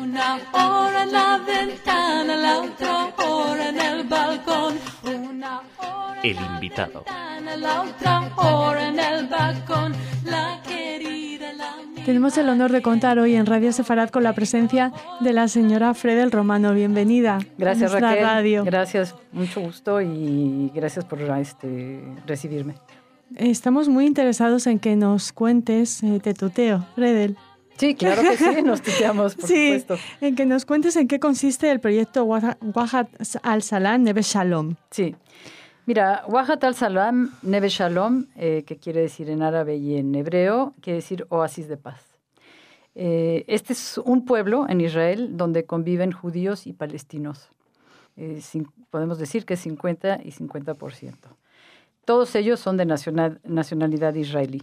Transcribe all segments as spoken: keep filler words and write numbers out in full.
Una hora en la ventana, la otra hora en el balcón. Una hora El invitado. la otra hora en el balcón. La querida, la Tenemos el honor de contar hoy en Radio Sefarad con la presencia de la señora Fredel Romano. Bienvenida. Gracias, a nuestra Raquel. Radio. Gracias, mucho gusto y gracias por este, recibirme. Estamos muy interesados en que nos cuentes, eh, te tuteo, Fredel. Sí, claro que sí, nos tuteamos, por sí, supuesto. En que nos cuentes en qué consiste el proyecto Wahat al-Salam Neve Shalom. Sí. Mira, Wahat al-Salam Neve Shalom, eh, que quiere decir en árabe y en hebreo, quiere decir oasis de paz. Eh, este es un pueblo en Israel donde conviven judíos y palestinos. Eh, sin, podemos decir que es cincuenta y cincuenta por ciento. Todos ellos son de nacional, nacionalidad israelí.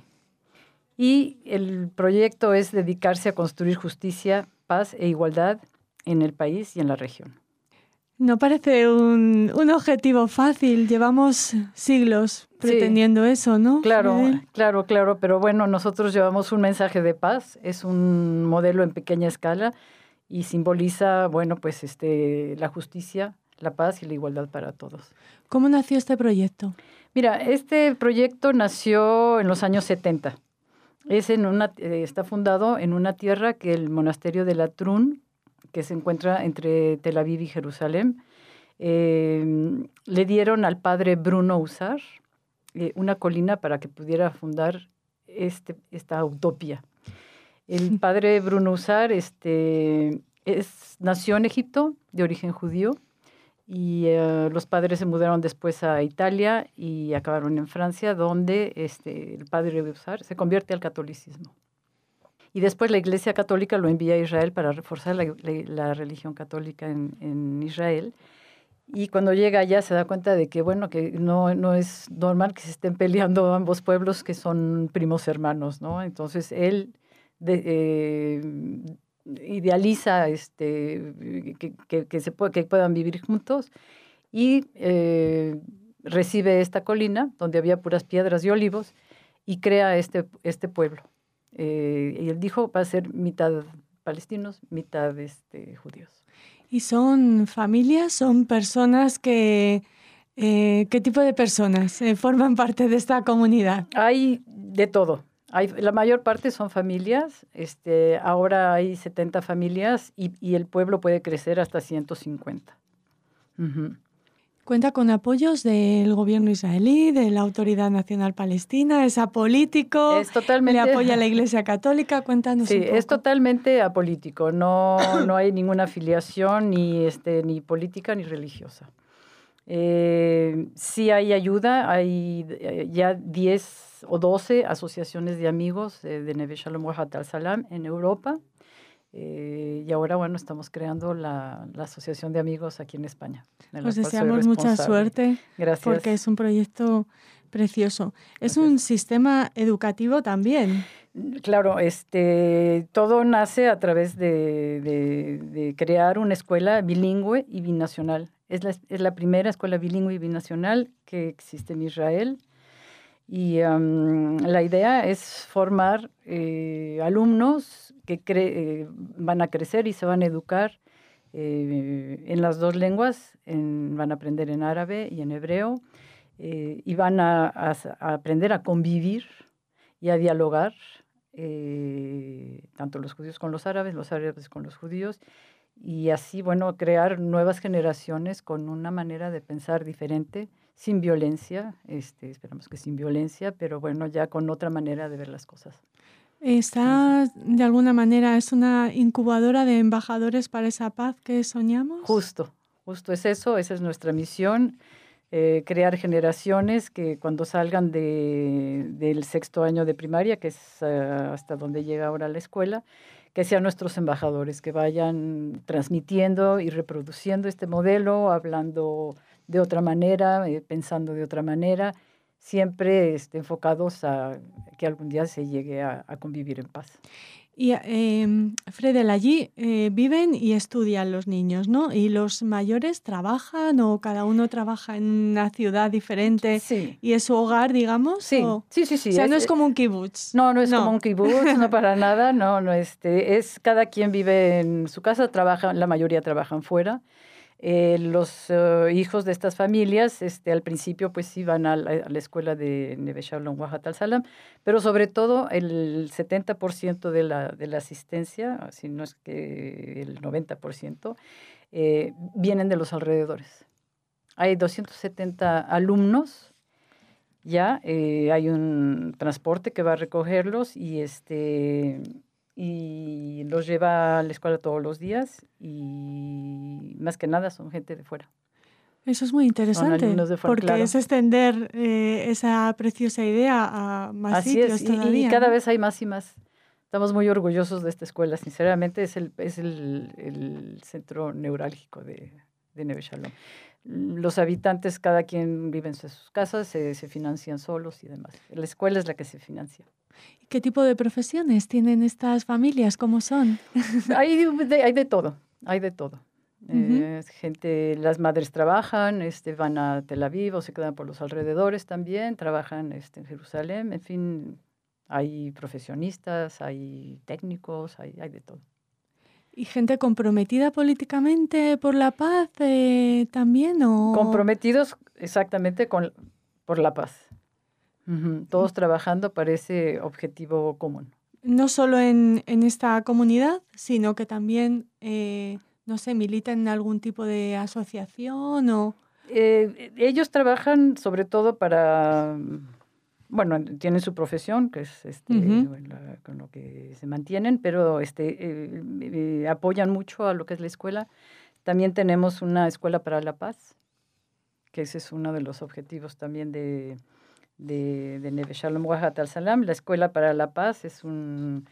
Y el proyecto es dedicarse a construir justicia, paz e igualdad en el país y en la región. No parece un, un objetivo fácil. Llevamos siglos pretendiendo sí, eso, ¿no? Claro, Fredel? claro, claro. Pero bueno, nosotros llevamos un mensaje de paz. Es un modelo en pequeña escala y simboliza, bueno, pues este, la justicia, la paz y la igualdad para todos. ¿Cómo nació este proyecto? Mira, este proyecto nació en los años setenta. Es en una, eh, está fundado en una tierra que el monasterio de Latrun, que se encuentra entre Tel Aviv y Jerusalén, eh, le dieron al padre Bruno Usar eh, una colina para que pudiera fundar este, esta utopía. El padre Bruno Usar este, es, nació en Egipto, de origen judío, y uh, los padres se mudaron después a Italia y acabaron en Francia, donde este, el padre Usar se convierte al catolicismo. Y después la Iglesia Católica lo envía a Israel para reforzar la, la, la religión católica en, en Israel. Y cuando llega allá se da cuenta de que, bueno, que no, no es normal que se estén peleando ambos pueblos que son primos hermanos, ¿no? Entonces él de, eh, idealiza este, que, que, que, se puede, que puedan vivir juntos y eh, recibe esta colina donde había puras piedras y olivos y crea este, este pueblo. Eh, y él dijo, va a ser mitad palestinos, mitad este, judíos. ¿Y son familias, son personas que... Eh, ¿Qué tipo de personas eh, forman parte de esta comunidad? Hay de todo. Hay, la mayor parte son familias. Este, ahora hay setenta familias y, y el pueblo puede crecer hasta ciento cincuenta. Uh-huh. ¿Cuenta con apoyos del gobierno israelí, de la Autoridad Nacional Palestina? ¿Es apolítico? Es totalmente... ¿Le apoya la Iglesia Católica? Cuéntanos sí, un poco. Es totalmente apolítico. No, no hay ninguna afiliación ni, este, ni política ni religiosa. Eh, sí hay ayuda. Hay eh, ya diez o doce asociaciones de amigos eh, de Neve Shalom Wahat al-Salam en Europa. Eh, y ahora, bueno, estamos creando la, la Asociación de Amigos aquí en España. En Pues deseamos mucha suerte. Gracias. Porque es un proyecto precioso. Es Gracias. Un sistema educativo también. Claro, este, todo nace a través de, de, de crear una escuela bilingüe y binacional. Es la, es la primera escuela bilingüe y binacional que existe en Israel. Y um, la idea es formar eh, alumnos que cre- eh, van a crecer y se van a educar eh, en las dos lenguas, en, van a aprender en árabe y en hebreo, eh, y van a, a, a aprender a convivir y a dialogar, eh, tanto los judíos con los árabes, los árabes con los judíos, y así, bueno, crear nuevas generaciones con una manera de pensar diferente, sin violencia, este, esperamos que sin violencia, pero bueno, ya con otra manera de ver las cosas. ¿Está, de alguna manera, es una incubadora de embajadores para esa paz que soñamos? Justo, justo es eso, esa es nuestra misión, eh, crear generaciones que cuando salgan de, del sexto año de primaria, que es uh, hasta donde llega ahora la escuela, que sean nuestros embajadores, que vayan transmitiendo y reproduciendo este modelo, hablando de otra manera, eh, pensando de otra manera, siempre este, enfocados a que algún día se llegue a, a convivir en paz. Y eh, Fredel, allí eh, viven y estudian los niños, ¿no? ¿Y los mayores trabajan o cada uno trabaja en una ciudad diferente Sí, y es su hogar, digamos? sí, O, sí, sí, o sí. sea, es, no es eh, como un kibutz. no, no es como No. un kibutz, no para nada, no, no, este, es cada quien vive en su casa, trabajan, la mayoría trabajan fuera. Eh, los uh, hijos de estas familias, este, al principio, pues iban a la, a la escuela de Neve Shalom Wahat al-Salam, pero sobre todo el setenta por ciento de la, de la asistencia, si no es que el noventa por ciento, eh, vienen de los alrededores. Hay doscientos setenta alumnos, ya, eh, hay un transporte que va a recogerlos y este y los lleva a la escuela todos los días y más que nada son gente de fuera. Eso es muy Son interesante, alumnos de fuera, porque claro. es extender eh, esa preciosa idea a más Así sitios es, y, todavía. y cada ¿no? vez hay más y más. Estamos muy orgullosos de esta escuela, sinceramente es el, es el, el centro neurálgico de, de Neve Shalom. Los habitantes, cada quien vive en sus casas, se, se financian solos y demás. La escuela es la que se financia. ¿Qué tipo de profesiones tienen estas familias? ¿Cómo son? Hay de, hay de todo, hay de todo. Ujú. Eh, gente, las madres trabajan, este, van a Tel Aviv o se quedan por los alrededores también, trabajan este, en Jerusalén, en fin, hay profesionistas, hay técnicos, hay, hay de todo. ¿Y gente comprometida políticamente por la paz eh, también? ¿O Comprometidos exactamente con, por la paz. Ujú, todos trabajando para ese objetivo común. no solo en, en esta comunidad, sino que también, eh, no sé, militan en algún tipo de asociación o... Eh, ellos trabajan sobre todo para, bueno, tienen su profesión, que es este, Ujú. la- con lo que se mantienen, pero este, eh, eh, apoyan mucho a lo que es la escuela. También tenemos una escuela para la paz, que ese es uno de los objetivos también de, de, de Neve Shalom Wahat al-Salam. La escuela para la paz es un...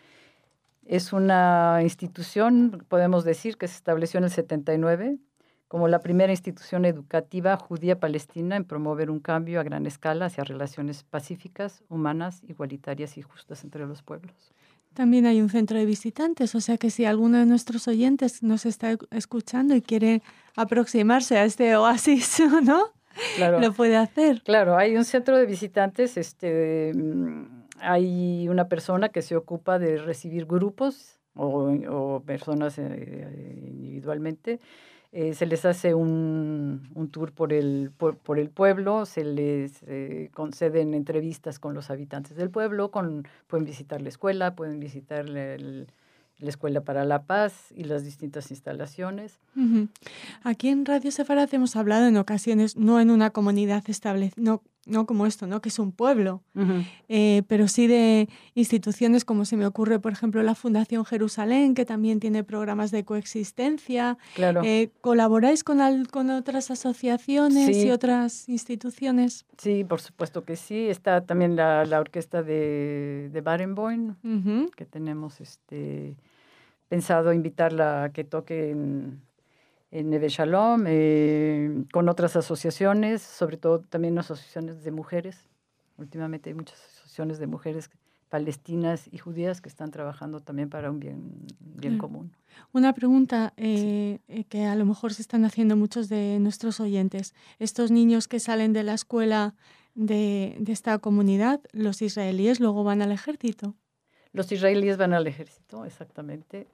Es una institución, podemos decir, que se estableció en el setenta y nueve como la primera institución educativa judía palestina en promover un cambio a gran escala hacia relaciones pacíficas, humanas, igualitarias y justas entre los pueblos. También hay un centro de visitantes, o sea que si alguno de nuestros oyentes nos está escuchando y quiere aproximarse a este oasis, ¿no? Claro, Lo puede hacer. claro, hay un centro de visitantes, este, mm, hay una persona que se ocupa de recibir grupos o, o personas eh, individualmente. Eh, se les hace un, un tour por el, por, por el pueblo, se les eh, conceden entrevistas con los habitantes del pueblo, con, pueden visitar la escuela, pueden visitar la, el- la Escuela para la Paz y las distintas instalaciones. Ujú. Aquí en Radio Sefarad hemos hablado en ocasiones, no en una comunidad establecida, no, no como esto, ¿no? Que es un pueblo, Ujú. eh, pero sí de instituciones como se me ocurre, por ejemplo, la Fundación Jerusalén, que también tiene programas de coexistencia. Claro, Eh, ¿colaboráis con, al- con otras asociaciones y sí, otras instituciones? sí, por supuesto que sí. Está también la, la orquesta de, de Barenboim, Ujú. que tenemos este, pensado invitarla a que toque en, en Neve Shalom, eh, con otras asociaciones, sobre todo también asociaciones de mujeres. Últimamente hay muchas asociaciones de mujeres palestinas y judías que están trabajando también para un bien, bien Claro. común. Una pregunta Sí. eh, eh, que a lo mejor se están haciendo muchos de nuestros oyentes. Estos niños que salen de la escuela de, de esta comunidad, los israelíes, luego van al ejército. Los israelíes van al ejército, exactamente.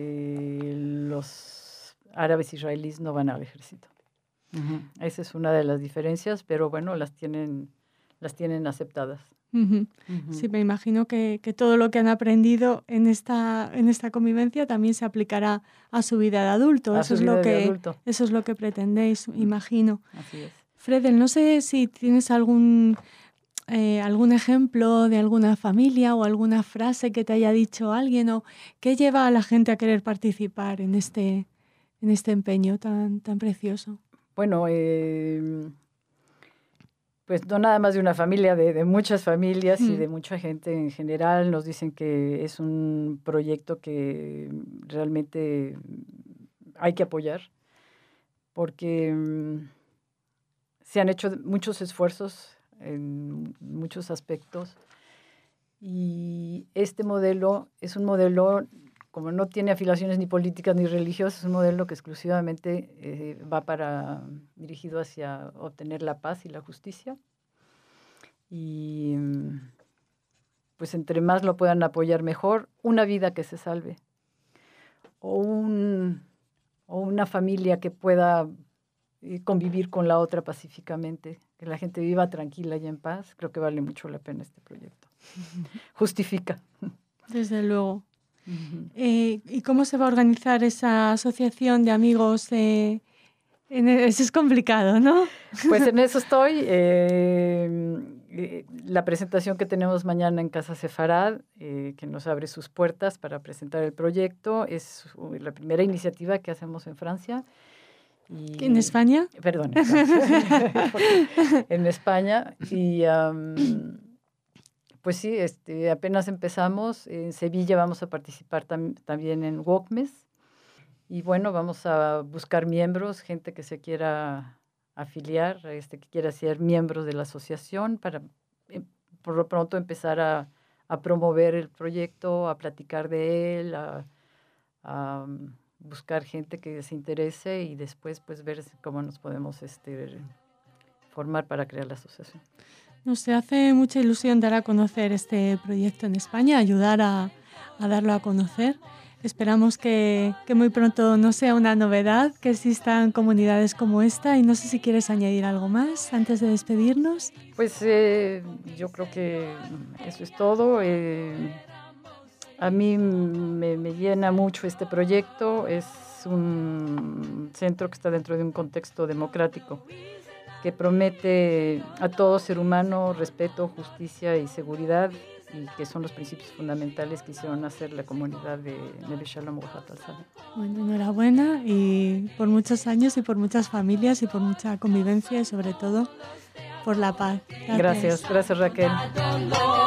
Eh, los árabes israelíes no van al ejército. Ujú. Esa es una de las diferencias, pero bueno, las tienen, las tienen aceptadas. Ujú. Ujú. Sí, me imagino que, que todo lo que han aprendido en esta, en esta convivencia también se aplicará a su vida de adulto. A Eso su es vida lo de que, adulto. eso es lo que pretendéis, imagino. Así es. Fredel, no sé si tienes algún, eh, algún ejemplo de alguna familia o alguna frase que te haya dicho alguien o qué lleva a la gente a querer participar en este, en este empeño tan, tan precioso. Bueno, eh, pues no nada más de una familia, de, de muchas familias y Mm. de mucha gente en general nos dicen que es un proyecto que realmente hay que apoyar porque mm, se han hecho muchos esfuerzos en muchos aspectos Y este modelo es un modelo, como no tiene afiliaciones ni políticas ni religiosas, es un modelo que exclusivamente eh, va para, dirigido hacia obtener la paz y la justicia. Y pues entre más lo puedan apoyar mejor, una vida que se salve, o, un, o una familia que pueda eh, convivir con la otra pacíficamente, que la gente viva tranquila y en paz, creo que vale mucho la pena este proyecto. Justifica. Desde luego. Uh-huh. Eh, ¿Y cómo se va a organizar esa asociación de amigos? Eh, en, eso es complicado, ¿no? Pues en eso estoy. Eh, eh, la presentación que tenemos mañana en Casa Sefarad, eh, que nos abre sus puertas para presentar el proyecto, es la primera iniciativa que hacemos en Francia. Y, ¿En España? Perdón, en Francia. En España. Y... Um, Pues sí, este, apenas empezamos. En Sevilla vamos a participar tam- también en WOCMES. Y bueno, vamos a buscar miembros, gente que se quiera afiliar, este, que quiera ser miembros de la asociación para eh, por lo pronto empezar a, a promover el proyecto, a platicar de él, a, a um, buscar gente que se interese y después pues ver cómo nos podemos este, formar para crear la asociación. Nos hace mucha ilusión dar a conocer este proyecto en España, ayudar a, a darlo a conocer. Esperamos que, que muy pronto no sea una novedad, que existan comunidades como esta. Y no sé si quieres añadir algo más antes de despedirnos. Pues eh, yo creo que eso es todo. Eh, a mí me, me llena mucho este proyecto. Es un centro que está dentro de un contexto democrático, que promete a todo ser humano respeto, justicia y seguridad, y que son los principios fundamentales que hicieron nacer la comunidad de Neve Shalom Oaxaca. Bueno, enhorabuena y por muchos años y por muchas familias y por mucha convivencia y sobre todo por la paz. Gracias, gracias, gracias Raquel.